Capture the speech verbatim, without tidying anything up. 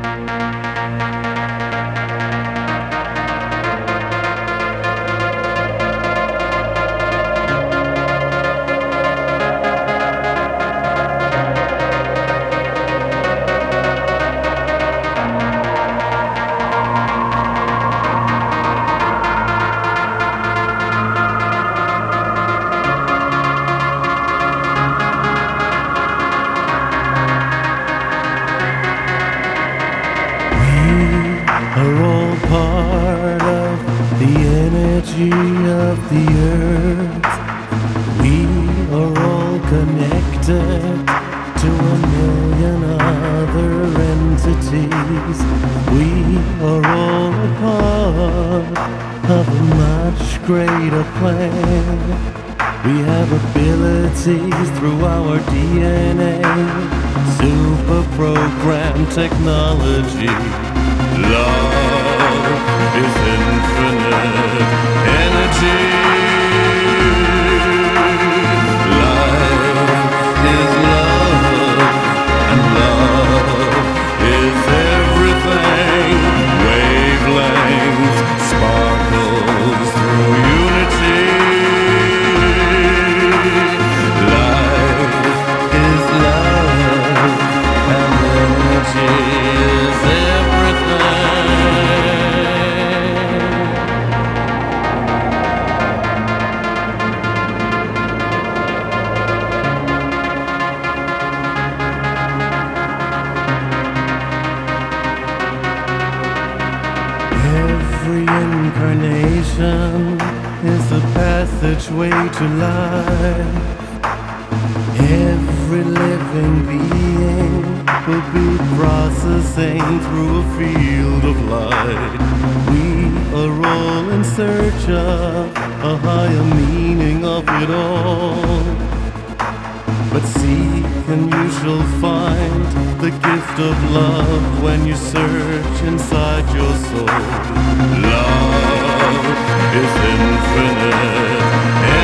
Are all part of the energy of the earth. We are all connected to a million other entities. We are all a part of a much greater plan. We have abilities through our D N A, super programmed technology. Love is infinite energy. Life is love, and love is everything. Wavelengths sparkles through unity. Life is love, and energy is everything. Every incarnation is a passageway to life. Every living being will be processing through a field of light. We are all in search of a higher meaning of it all. But seek and you shall find the gift of love when you search inside your soul. Love is infinite.